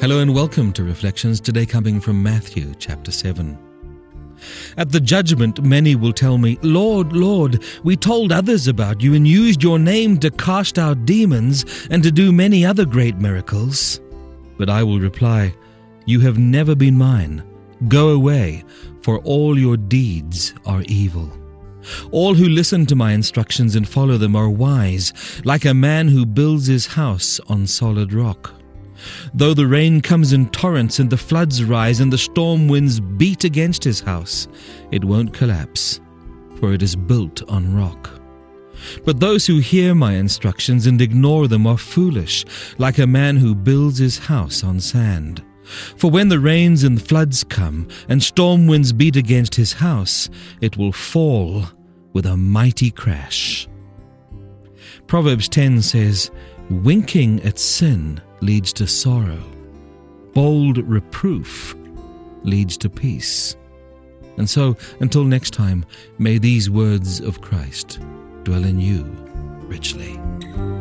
Hello and welcome to Reflections, today coming from Matthew chapter 7. At the judgment, many will tell me, "Lord, Lord, we told others about you and used your name to cast out demons and to do many other great miracles." But I will reply, "You have never been mine. Go away, for all your deeds are evil." All who listen to my instructions and follow them are wise, like a man who builds his house on solid rock. Though the rain comes in torrents and the floods rise and the storm winds beat against his house, it won't collapse, for it is built on rock. But those who hear my instructions and ignore them are foolish, like a man who builds his house on sand. For when the rains and floods come and storm winds beat against his house, it will fall with a mighty crash. Proverbs 10 says, "Winking at sin leads to sorrow. Bold reproof leads to peace." And so, until next time, may these words of Christ dwell in you richly.